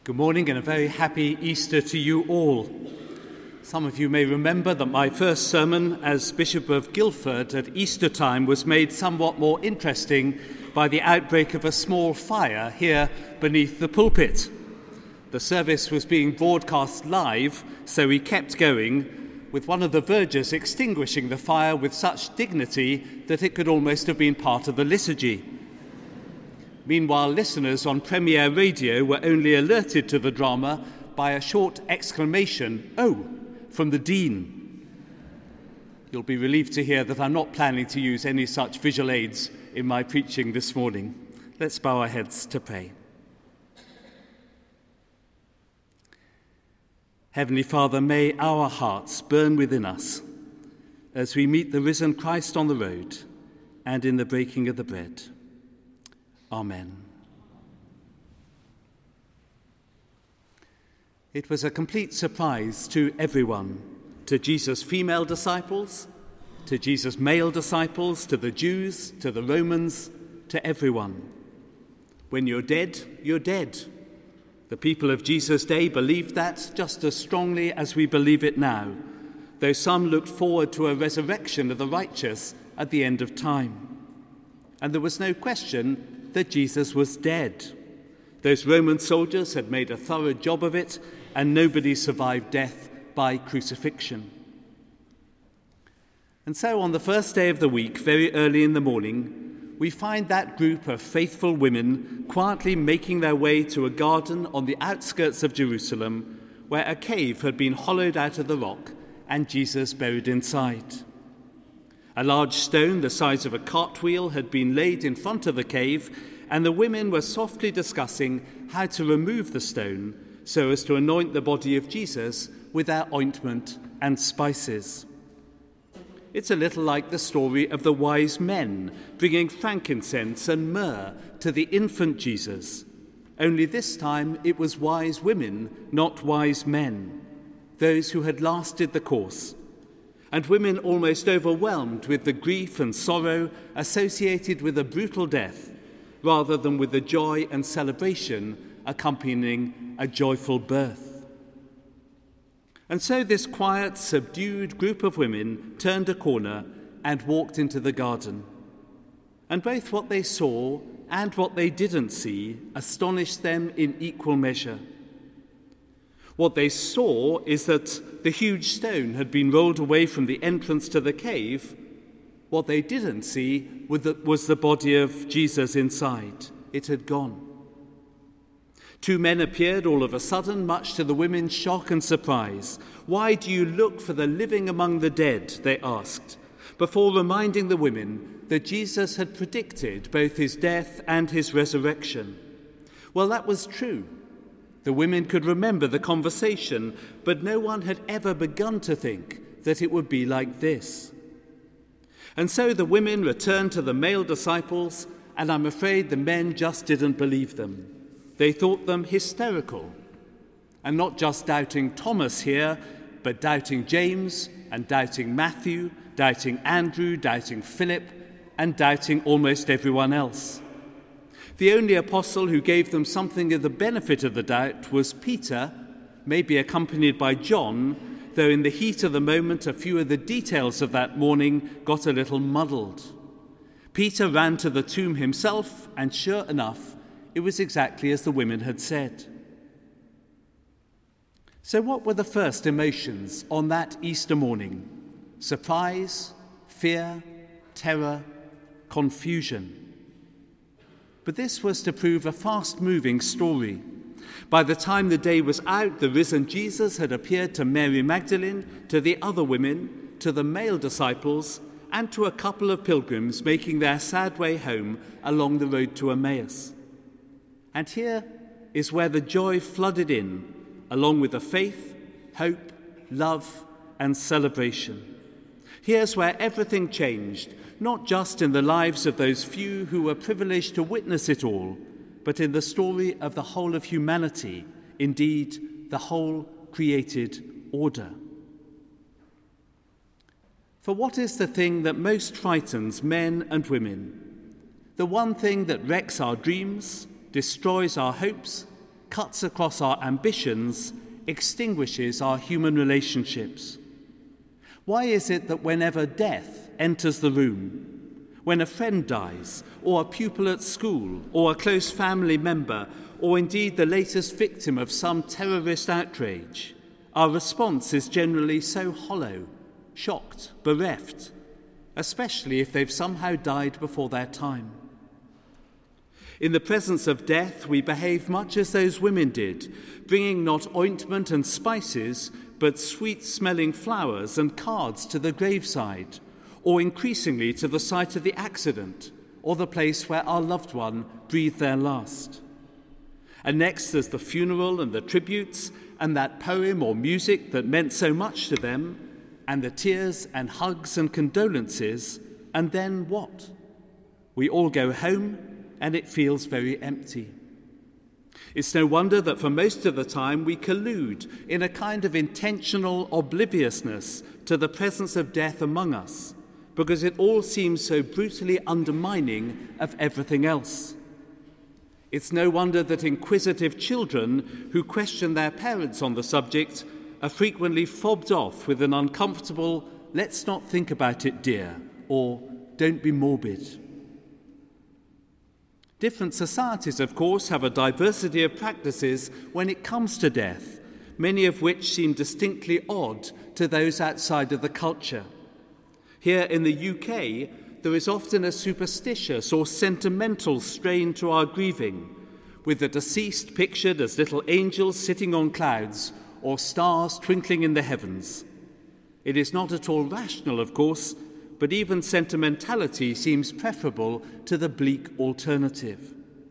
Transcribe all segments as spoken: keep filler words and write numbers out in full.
Good morning and a very happy Easter to you all. Some of you may remember that my first sermon as Bishop of Guildford at Easter time was made somewhat more interesting by the outbreak of a small fire here beneath the pulpit. The service was being broadcast live, so we kept going, with one of the vergers extinguishing the fire with such dignity that it could almost have been part of the liturgy. Meanwhile, listeners on Premier Radio were only alerted to the drama by a short exclamation, "Oh!" from the Dean. You'll be relieved to hear that I'm not planning to use any such visual aids in my preaching this morning. Let's bow our heads to pray. Heavenly Father, may our hearts burn within us as we meet the risen Christ on the road and in the breaking of the bread. Amen. It was a complete surprise to everyone, to Jesus' female disciples, to Jesus' male disciples, to the Jews, to the Romans, to everyone. When you're dead, you're dead. The people of Jesus' day believed that just as strongly as we believe it now, though some looked forward to a resurrection of the righteous at the end of time. And there was no question that Jesus was dead. Those Roman soldiers had made a thorough job of it, and nobody survived death by crucifixion. And so on the first day of the week, very early in the morning, we find that group of faithful women quietly making their way to a garden on the outskirts of Jerusalem, where a cave had been hollowed out of the rock and Jesus buried inside. A large stone the size of a cartwheel had been laid in front of the cave, and the women were softly discussing how to remove the stone so as to anoint the body of Jesus with their ointment and spices. It's a little like the story of the wise men bringing frankincense and myrrh to the infant Jesus, only this time it was wise women, not wise men, those who had lasted the course, and women almost overwhelmed with the grief and sorrow associated with a brutal death, rather than with the joy and celebration accompanying a joyful birth. And so this quiet, subdued group of women turned a corner and walked into the garden. And both what they saw and what they didn't see astonished them in equal measure. What they saw is that the huge stone had been rolled away from the entrance to the cave. What they didn't see was the body of Jesus inside. It had gone. Two men appeared all of a sudden, much to the women's shock and surprise. "Why do you look for the living among the dead?" they asked, before reminding the women that Jesus had predicted both his death and his resurrection. Well, that was true. The women could remember the conversation, but no one had ever begun to think that it would be like this. And so the women returned to the male disciples, and I'm afraid the men just didn't believe them. They thought them hysterical. And not just doubting Thomas here, but doubting James and doubting Matthew, doubting Andrew, doubting Philip, and doubting almost everyone else. The only apostle who gave them something of the benefit of the doubt was Peter, maybe accompanied by John, though in the heat of the moment a few of the details of that morning got a little muddled. Peter ran to the tomb himself, and sure enough, it was exactly as the women had said. So what were the first emotions on that Easter morning? Surprise, fear, terror, confusion. But this was to prove a fast-moving story. By the time the day was out, the risen Jesus had appeared to Mary Magdalene, to the other women, to the male disciples, and to a couple of pilgrims making their sad way home along the road to Emmaus. And here is where the joy flooded in, along with the faith, hope, love, and celebration. Here's where everything changed, not just in the lives of those few who were privileged to witness it all, but in the story of the whole of humanity, indeed, the whole created order. For what is the thing that most frightens men and women? The one thing that wrecks our dreams, destroys our hopes, cuts across our ambitions, extinguishes our human relationships? Why is it that whenever death enters the room, when a friend dies, or a pupil at school, or a close family member, or indeed the latest victim of some terrorist outrage, our response is generally so hollow, shocked, bereft, especially if they've somehow died before their time? In the presence of death, we behave much as those women did, bringing not ointment and spices, but sweet-smelling flowers and cards to the graveside, or increasingly to the site of the accident, or the place where our loved one breathed their last. And next there's the funeral and the tributes, and that poem or music that meant so much to them, and the tears and hugs and condolences, and then what? We all go home, and it feels very empty. It's no wonder that for most of the time we collude in a kind of intentional obliviousness to the presence of death among us, because it all seems so brutally undermining of everything else. It's no wonder that inquisitive children who question their parents on the subject are frequently fobbed off with an uncomfortable, "Let's not think about it, dear," or "Don't be morbid." Different societies, of course, have a diversity of practices when it comes to death, many of which seem distinctly odd to those outside of the culture. Here in the U K, there is often a superstitious or sentimental strain to our grieving, with the deceased pictured as little angels sitting on clouds or stars twinkling in the heavens. It is not at all rational, of course, but even sentimentality seems preferable to the bleak alternative.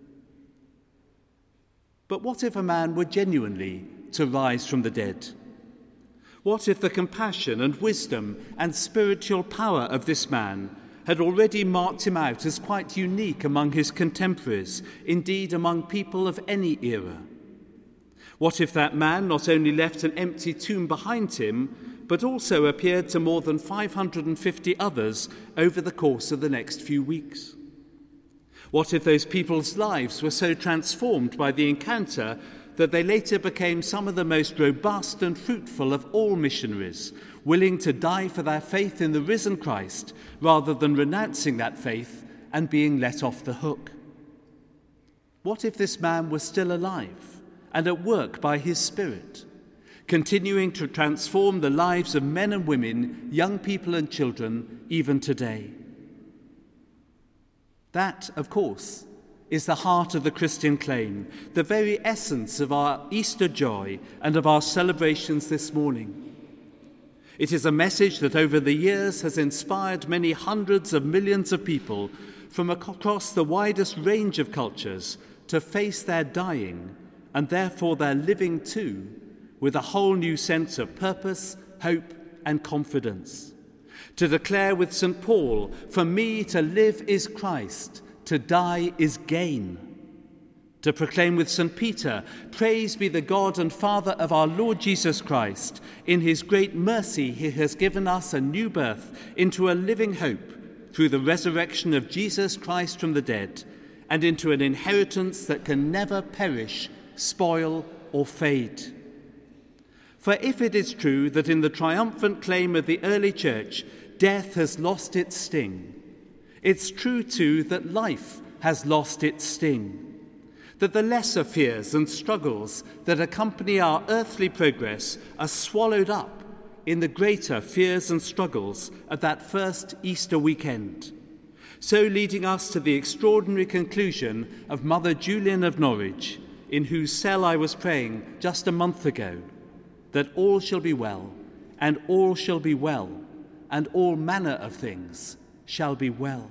But what if a man were genuinely to rise from the dead? What if the compassion and wisdom and spiritual power of this man had already marked him out as quite unique among his contemporaries, indeed among people of any era? What if that man not only left an empty tomb behind him, but also appeared to more than five hundred fifty others over the course of the next few weeks? What if those people's lives were so transformed by the encounter that they later became some of the most robust and fruitful of all missionaries, willing to die for their faith in the risen Christ rather than renouncing that faith and being let off the hook? What if this man was still alive and at work by his Spirit, continuing to transform the lives of men and women, young people and children, even today? That, of course, is the heart of the Christian claim, the very essence of our Easter joy and of our celebrations this morning. It is a message that over the years has inspired many hundreds of millions of people from across the widest range of cultures to face their dying, and therefore their living too, with a whole new sense of purpose, hope, and confidence. To declare with Saint Paul, "For me to live is Christ, to die is gain." To proclaim with Saint Peter, "Praise be the God and Father of our Lord Jesus Christ. In his great mercy he has given us a new birth into a living hope through the resurrection of Jesus Christ from the dead, and into an inheritance that can never perish, spoil, or fade." For if it is true that in the triumphant claim of the early church, death has lost its sting, it's true too that life has lost its sting, that the lesser fears and struggles that accompany our earthly progress are swallowed up in the greater fears and struggles of that first Easter weekend, so leading us to the extraordinary conclusion of Mother Julian of Norwich, in whose cell I was praying just a month ago, that all shall be well, and all shall be well, and all manner of things shall be well.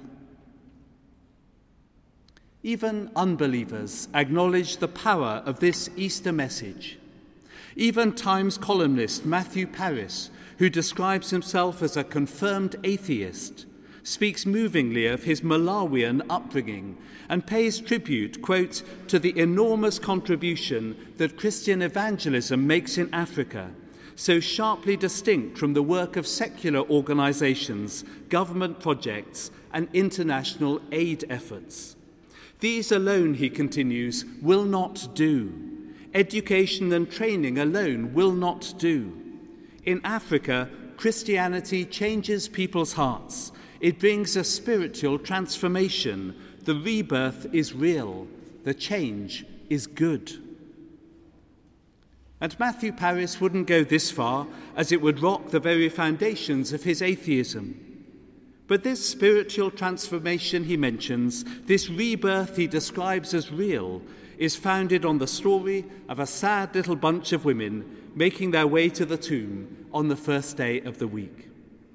Even unbelievers acknowledge the power of this Easter message. Even Times columnist Matthew Paris, who describes himself as a confirmed atheist, speaks movingly of his Malawian upbringing and pays tribute, quote, to the enormous contribution that Christian evangelism makes in Africa, so sharply distinct from the work of secular organizations, government projects, and international aid efforts. These alone, he continues, will not do. Education and training alone will not do. In Africa, Christianity changes people's hearts. It brings a spiritual transformation. The rebirth is real. The change is good. And Matthew Paris wouldn't go this far, as it would rock the very foundations of his atheism. But this spiritual transformation he mentions, this rebirth he describes as real, is founded on the story of a sad little bunch of women making their way to the tomb on the first day of the week.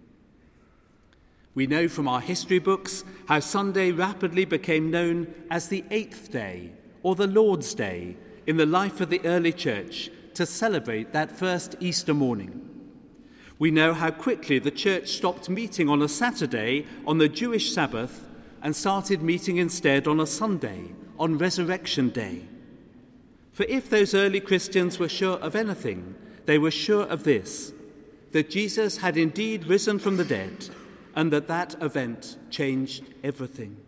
We know from our history books how Sunday rapidly became known as the eighth day, or the Lord's Day, in the life of the early church to celebrate that first Easter morning. We know how quickly the church stopped meeting on a Saturday on the Jewish Sabbath and started meeting instead on a Sunday, on Resurrection Day. For if those early Christians were sure of anything, they were sure of this, that Jesus had indeed risen from the dead, and that that event changed everything.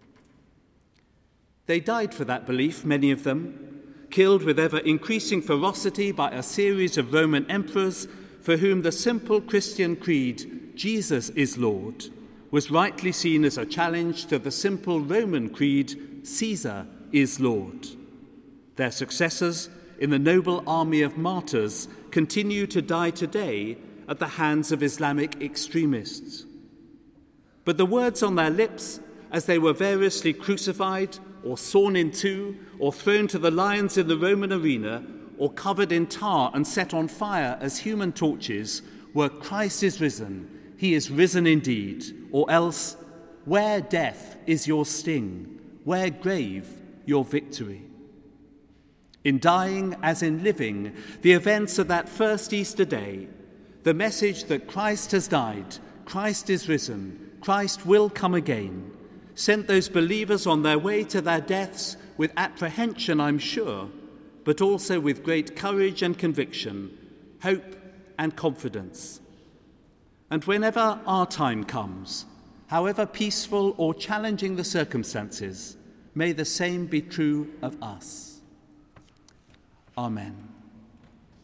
They died for that belief, many of them, killed with ever-increasing ferocity by a series of Roman emperors for whom the simple Christian creed, Jesus is Lord, was rightly seen as a challenge to the simple Roman creed, Caesar is Lord. Their successors in the noble army of martyrs continue to die today at the hands of Islamic extremists. But the words on their lips as they were variously crucified or sawn in two or thrown to the lions in the Roman arena or covered in tar and set on fire as human torches were Christ is risen, he is risen indeed, or else, where death is your sting, where grave your victory. In dying as in living, the events of that first Easter day, the message that Christ has died, Christ is risen, Christ will come again, sent those believers on their way to their deaths with apprehension, I'm sure, but also with great courage and conviction, hope and confidence. And whenever our time comes, however peaceful or challenging the circumstances, may the same be true of us. Amen.